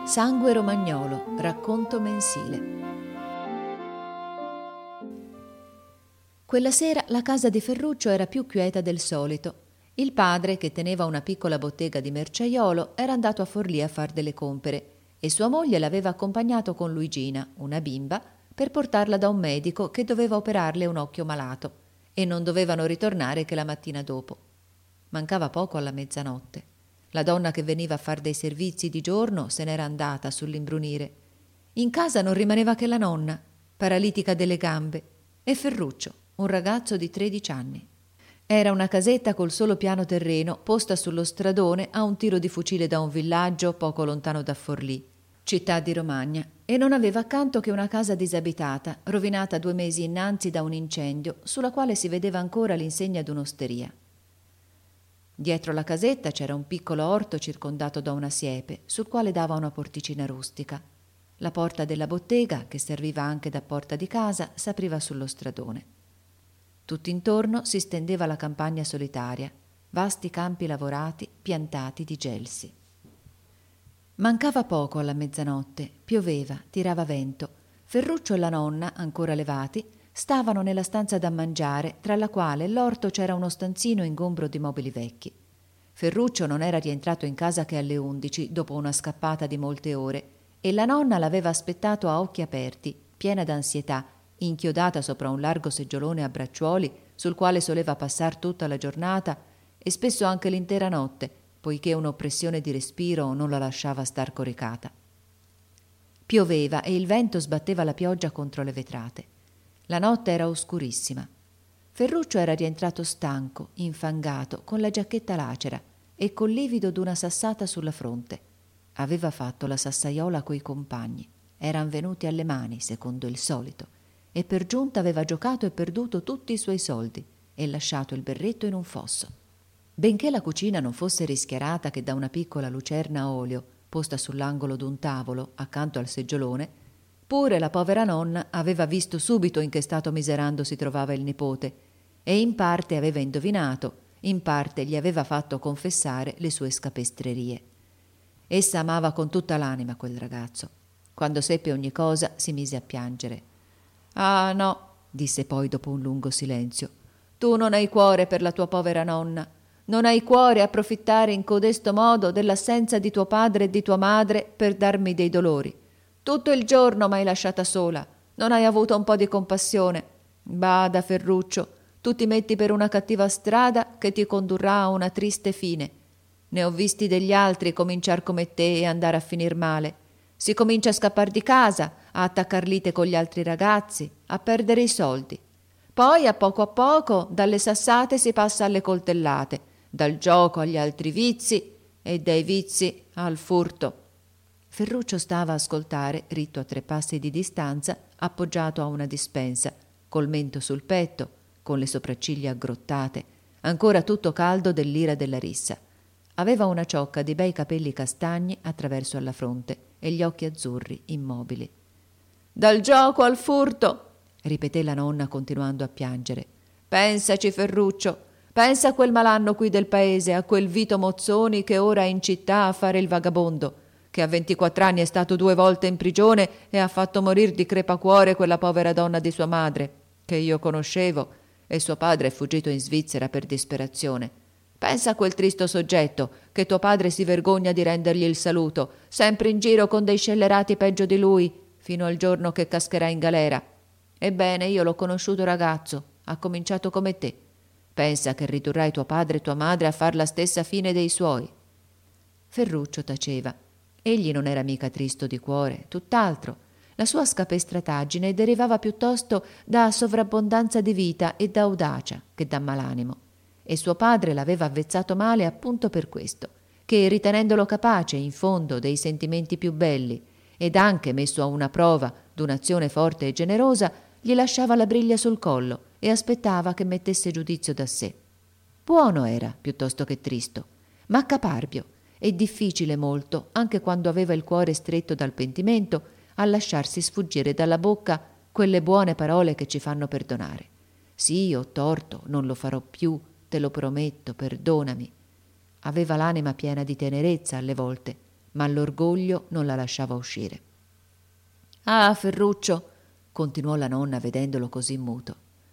Sangue romagnolo, racconto mensile. Quella sera la casa di Ferruccio era più quieta del solito. Il padre, che teneva una piccola bottega di merciaiolo, era andato a Forlì a far delle compere e sua moglie l'aveva accompagnato con Luigina, una bimba, per portarla da un medico che doveva operarle un occhio malato e non dovevano ritornare che la mattina dopo. Mancava poco alla mezzanotte. La donna che veniva a far dei servizi di giorno se n'era andata sull'imbrunire. In casa non rimaneva che la nonna, paralitica delle gambe, e Ferruccio, un ragazzo di 13 anni. Era una casetta col solo piano terreno, posta sullo stradone a un tiro di fucile da un villaggio poco lontano da Forlì, città di Romagna, e non aveva accanto che una casa disabitata, rovinata 2 mesi innanzi da un incendio, sulla quale si vedeva ancora l'insegna d'un'osteria. Dietro la casetta c'era un piccolo orto circondato da una siepe, sul quale dava una porticina rustica. La porta della bottega, che serviva anche da porta di casa, s'apriva sullo stradone. Tutt'intorno si stendeva la campagna solitaria, vasti campi lavorati, piantati di gelsi. Mancava poco alla mezzanotte, pioveva, tirava vento. Ferruccio e la nonna, ancora levati, stavano nella stanza da mangiare, tra la quale e l'orto c'era uno stanzino ingombro di mobili vecchi. Ferruccio non era rientrato in casa che alle 11, dopo una scappata di molte ore, e la nonna l'aveva aspettato a occhi aperti, piena d'ansietà, inchiodata sopra un largo seggiolone a bracciuoli, sul quale soleva passar tutta la giornata e spesso anche l'intera notte, poiché un'oppressione di respiro non la lasciava star coricata. Pioveva e il vento sbatteva la pioggia contro le vetrate. La notte era oscurissima. Ferruccio era rientrato stanco, infangato, con la giacchetta lacera e col livido d'una sassata sulla fronte. Aveva fatto la sassaiola coi compagni. Eran venuti alle mani, secondo il solito, e per giunta aveva giocato e perduto tutti i suoi soldi e lasciato il berretto in un fosso. Benché la cucina non fosse rischiarata che da una piccola lucerna a olio, posta sull'angolo d'un tavolo, accanto al seggiolone, pure la povera nonna aveva visto subito in che stato miserando si trovava il nipote e in parte aveva indovinato, in parte gli aveva fatto confessare le sue scapestrerie. Essa amava con tutta l'anima quel ragazzo. Quando seppe ogni cosa si mise a piangere. «Ah no», disse poi dopo un lungo silenzio, «tu non hai cuore per la tua povera nonna. Non hai cuore a approfittare in codesto modo dell'assenza di tuo padre e di tua madre per darmi dei dolori. Tutto il giorno m'hai lasciata sola. Non hai avuto un po' di compassione. Bada, Ferruccio, tu ti metti per una cattiva strada che ti condurrà a una triste fine. Ne ho visti degli altri cominciar come te e andare a finir male. Si comincia a scappar di casa, a attaccar lite con gli altri ragazzi, a perdere i soldi. Poi, a poco, dalle sassate si passa alle coltellate, dal gioco agli altri vizi e dai vizi al furto». Ferruccio stava a ascoltare, ritto a 3 passi di distanza, appoggiato a una dispensa, col mento sul petto, con le sopracciglia aggrottate, ancora tutto caldo dell'ira della rissa. Aveva una ciocca di bei capelli castagni attraverso alla fronte e gli occhi azzurri, immobili. «Dal gioco al furto», ripeté la nonna continuando a piangere. «Pensaci, Ferruccio, pensa a quel malanno qui del paese, a quel Vito Mozzoni che ora è in città a fare il vagabondo, che a 24 anni è stato 2 volte in prigione e ha fatto morir di crepacuore quella povera donna di sua madre, che io conoscevo, e suo padre è fuggito in Svizzera per disperazione. Pensa a quel tristo soggetto, che tuo padre si vergogna di rendergli il saluto, sempre in giro con dei scellerati peggio di lui, fino al giorno che cascherà in galera. Ebbene, io l'ho conosciuto ragazzo, ha cominciato come te. Pensa che ridurrai tuo padre e tua madre a far la stessa fine dei suoi». Ferruccio taceva. Egli non era mica tristo di cuore, tutt'altro. La sua scapestrataggine derivava piuttosto da sovrabbondanza di vita e da audacia che da malanimo. E suo padre l'aveva avvezzato male appunto per questo, che ritenendolo capace, in fondo, dei sentimenti più belli, ed anche messo a una prova d'un'azione forte e generosa, gli lasciava la briglia sul collo e aspettava che mettesse giudizio da sé. Buono era, piuttosto che tristo, ma caparbio, e difficile molto, anche quando aveva il cuore stretto dal pentimento, a lasciarsi sfuggire dalla bocca quelle buone parole che ci fanno perdonare. «Sì, ho torto, non lo farò più, te lo prometto, perdonami». Aveva l'anima piena di tenerezza alle volte, ma l'orgoglio non la lasciava uscire. «Ah, Ferruccio», continuò la nonna vedendolo così muto,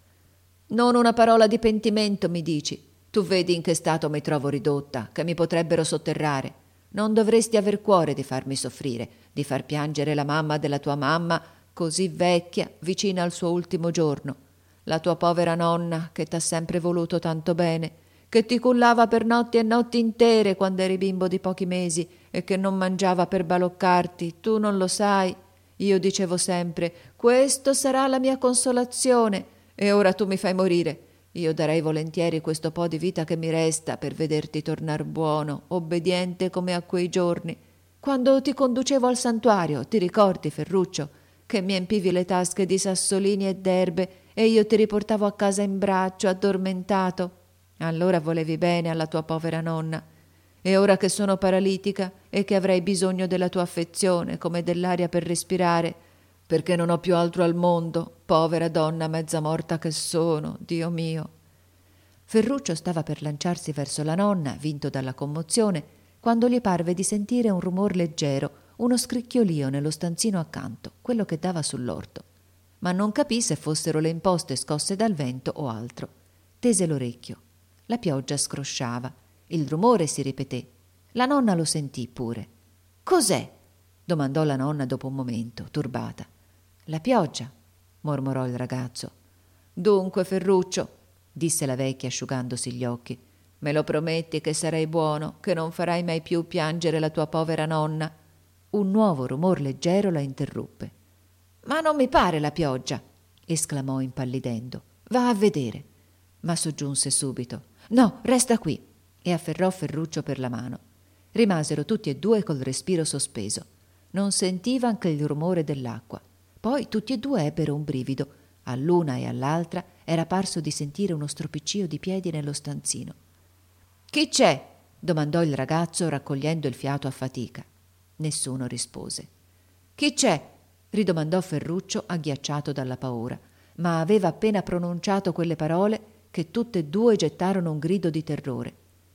«non una parola di pentimento mi dici. Tu vedi in che stato mi trovo ridotta, che mi potrebbero sotterrare. Non dovresti aver cuore di farmi soffrire, di far piangere la mamma della tua mamma, così vecchia, vicina al suo ultimo giorno. La tua povera nonna, che t'ha sempre voluto tanto bene, che ti cullava per notti e notti intere quando eri bimbo di pochi mesi e che non mangiava per baloccarti, tu non lo sai. Io dicevo sempre, questo sarà la mia consolazione, e ora tu mi fai morire. Io darei volentieri questo po' di vita che mi resta per vederti tornar buono, obbediente come a quei giorni. Quando ti conducevo al santuario, ti ricordi, Ferruccio, che mi empivi le tasche di sassolini e d'erbe e io ti riportavo a casa in braccio, addormentato? Allora volevi bene alla tua povera nonna. E ora che sono paralitica e che avrei bisogno della tua affezione come dell'aria per respirare, perché non ho più altro al mondo, povera donna mezza morta che sono, Dio mio». Ferruccio stava per lanciarsi verso la nonna, vinto dalla commozione, quando gli parve di sentire un rumor leggero, uno scricchiolio nello stanzino accanto, quello che dava sull'orto. Ma non capì se fossero le imposte scosse dal vento o altro. Tese l'orecchio. La pioggia scrosciava. Il rumore si ripeté. La nonna lo sentì pure. «Cos'è?» domandò la nonna dopo un momento, turbata. «La pioggia», mormorò il ragazzo. «Dunque, Ferruccio», disse la vecchia asciugandosi gli occhi, «me lo prometti che sarai buono, che non farai mai più piangere la tua povera nonna?» Un nuovo rumor leggero la interruppe. «Ma non mi pare la pioggia», esclamò impallidendo. «Va a vedere». Ma soggiunse subito: «No, resta qui», e afferrò Ferruccio per la mano. Rimasero tutti e due col respiro sospeso. Non sentiva che il rumore dell'acqua. Poi tutti e due ebbero un brivido. All'una e all'altra era parso di sentire uno stropiccio di piedi nello stanzino. «Chi c'è?» domandò il ragazzo raccogliendo il fiato a fatica. Nessuno rispose. «Chi c'è?» ridomandò Ferruccio agghiacciato dalla paura, ma aveva appena pronunciato quelle parole che tutte e due gettarono un grido di terrore.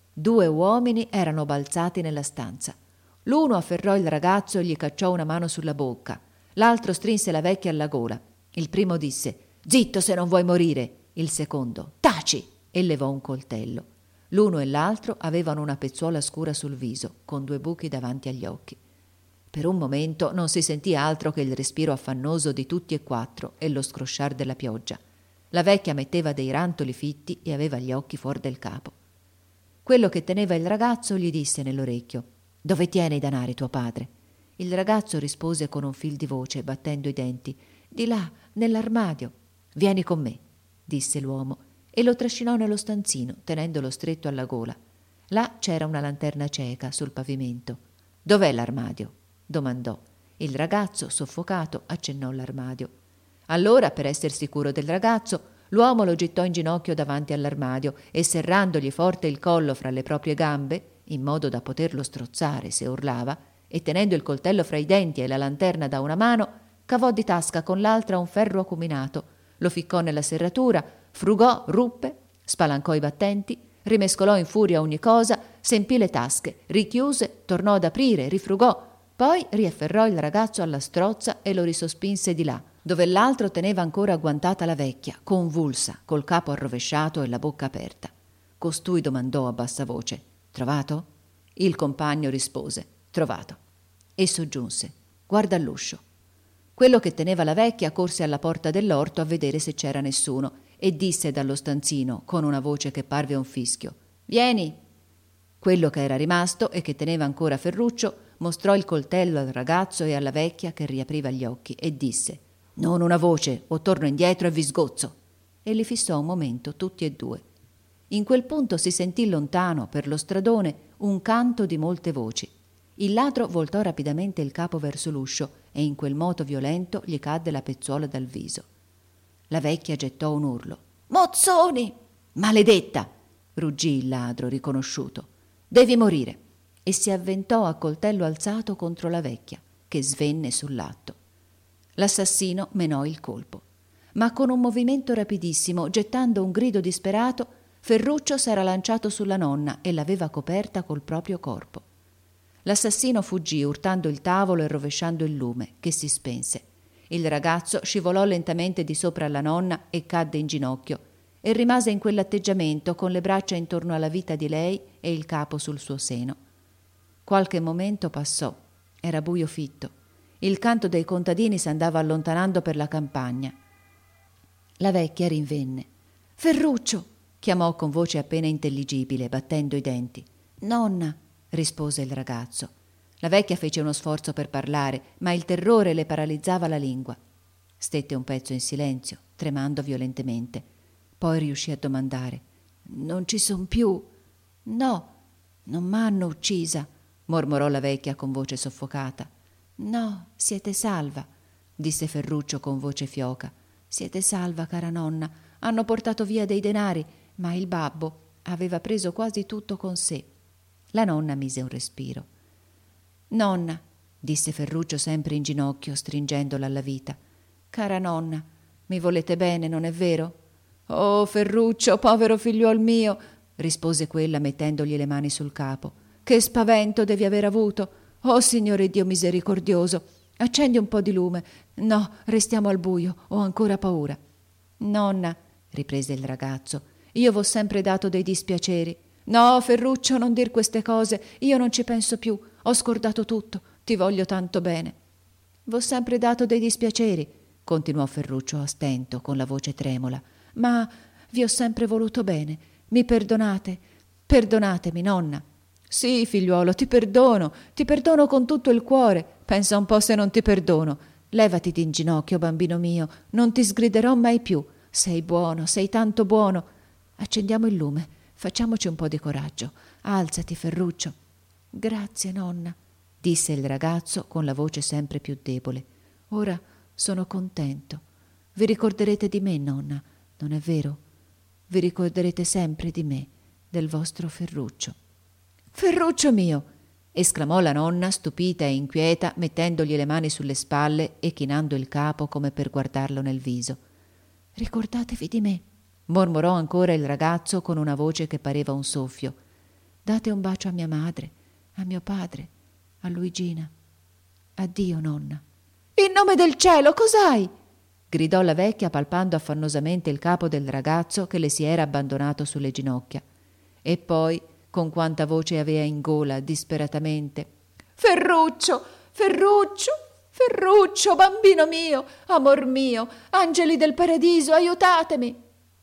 2 uomini erano balzati nella stanza. L'uno afferrò il ragazzo e gli cacciò una mano sulla bocca. L'altro strinse la vecchia alla gola. Il primo disse: «Zitto se non vuoi morire!» Il secondo: «Taci!» e levò un coltello. L'uno e l'altro avevano una pezzuola scura sul viso, con 2 buchi davanti agli occhi. Per un momento non si sentì altro che il respiro affannoso di tutti e 4 e lo scrosciar della pioggia. La vecchia metteva dei rantoli fitti e aveva gli occhi fuor del capo. Quello che teneva il ragazzo gli disse nell'orecchio: «Dove tiene i danari tuo padre?» Il ragazzo rispose con un fil di voce, battendo i denti: «Di là, nell'armadio». «Vieni con me», disse l'uomo, e lo trascinò nello stanzino, tenendolo stretto alla gola. Là c'era una lanterna cieca sul pavimento. «Dov'è l'armadio?» domandò. Il ragazzo, soffocato, accennò l'armadio. Allora, per esser sicuro del ragazzo, l'uomo lo gittò in ginocchio davanti all'armadio e, serrandogli forte il collo fra le proprie gambe, in modo da poterlo strozzare se urlava, e tenendo il coltello fra i denti e la lanterna da una mano, cavò di tasca con l'altra un ferro acuminato, lo ficcò nella serratura, frugò, ruppe, spalancò i battenti, rimescolò in furia ogni cosa, s'empì le tasche, richiuse, tornò ad aprire, rifrugò, poi riafferrò il ragazzo alla strozza e lo risospinse di là, dove l'altro teneva ancora agguantata la vecchia, convulsa, col capo arrovesciato e la bocca aperta. Costui domandò a bassa voce: «Trovato?» Il compagno rispose: «Trovato». E soggiunse: «Guarda all'uscio». Quello che teneva la vecchia corse alla porta dell'orto a vedere se c'era nessuno e disse dallo stanzino con una voce che parve un fischio: «Vieni!» Quello che era rimasto e che teneva ancora Ferruccio mostrò il coltello al ragazzo e alla vecchia che riapriva gli occhi e disse: «Non una voce, o torno indietro e vi sgozzo!» E li fissò un momento tutti e 2. In quel punto si sentì lontano, per lo stradone, un canto di molte voci. Il ladro voltò rapidamente il capo verso l'uscio e in quel moto violento gli cadde la pezzuola dal viso. La vecchia gettò un urlo: «Mozzoni!» «Maledetta!» ruggì il ladro riconosciuto. «Devi morire!» e si avventò a coltello alzato contro la vecchia, che svenne sull'atto. L'assassino menò il colpo, ma con un movimento rapidissimo, gettando un grido disperato, Ferruccio s'era lanciato sulla nonna e l'aveva coperta col proprio corpo. L'assassino fuggì urtando il tavolo e rovesciando il lume, che si spense. Il ragazzo scivolò lentamente di sopra alla nonna e cadde in ginocchio e rimase in quell'atteggiamento con le braccia intorno alla vita di lei e il capo sul suo seno. Qualche momento passò. Era buio fitto. Il canto dei contadini s'andava allontanando per la campagna. La vecchia rinvenne. «Ferruccio!» chiamò con voce appena intelligibile, battendo i denti. «Nonna!» rispose il ragazzo. La vecchia fece uno sforzo per parlare, ma il terrore le paralizzava la lingua. Stette un pezzo in silenzio, tremando violentemente. Poi riuscì a domandare: «Non ci son più?» «No, non m'hanno uccisa», mormorò la vecchia con voce soffocata. «No, siete salva», disse Ferruccio con voce fioca. «Siete salva, cara nonna. Hanno portato via dei denari, ma il babbo aveva preso quasi tutto con sé». La nonna mise un respiro. «Nonna», disse Ferruccio sempre in ginocchio, stringendola alla vita. «Cara nonna, mi volete bene, non è vero?» «Oh, Ferruccio, povero figliuol mio», rispose quella mettendogli le mani sul capo. «Che spavento devi aver avuto! Oh, Signore Dio misericordioso! Accendi un po' di lume. No, restiamo al buio, ho ancora paura». «Nonna», riprese il ragazzo, «io v'ho sempre dato dei dispiaceri». «No, Ferruccio, non dir queste cose, io non ci penso più, ho scordato tutto, ti voglio tanto bene». «V'ho sempre dato dei dispiaceri», continuò Ferruccio a stento, con la voce tremola, «ma vi ho sempre voluto bene. Mi perdonate? Perdonatemi, nonna». «Sì, figliuolo, ti perdono con tutto il cuore. Pensa un po' se non ti perdono. Levati in ginocchio, bambino mio, non ti sgriderò mai più. Sei buono, sei tanto buono. Accendiamo il lume, facciamoci un po' di coraggio. Alzati, Ferruccio». «Grazie, nonna», disse il ragazzo con la voce sempre più debole. «Ora sono contento. Vi ricorderete di me, nonna, non è vero? Vi ricorderete sempre di me, del vostro Ferruccio». «Ferruccio mio!» esclamò la nonna, stupita e inquieta, mettendogli le mani sulle spalle e chinando il capo come per guardarlo nel viso. «Ricordatevi di me», mormorò ancora il ragazzo con una voce che pareva un soffio. «Date un bacio a mia madre, a mio padre, a Luigina. Addio, nonna». «In nome del cielo, cos'hai?» gridò la vecchia palpando affannosamente il capo del ragazzo che le si era abbandonato sulle ginocchia. E poi, con quanta voce avea in gola, disperatamente: «Ferruccio, Ferruccio, Ferruccio, bambino mio, amor mio, angeli del paradiso, aiutatemi!»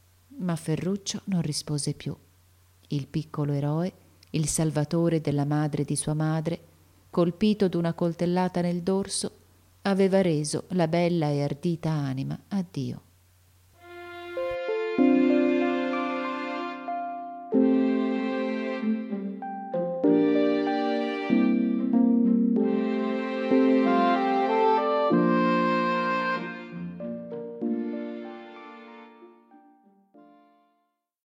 Ma Ferruccio non rispose più. Il piccolo eroe, il salvatore della madre di sua madre, colpito d'una coltellata nel dorso, aveva reso la bella e ardita anima a Dio.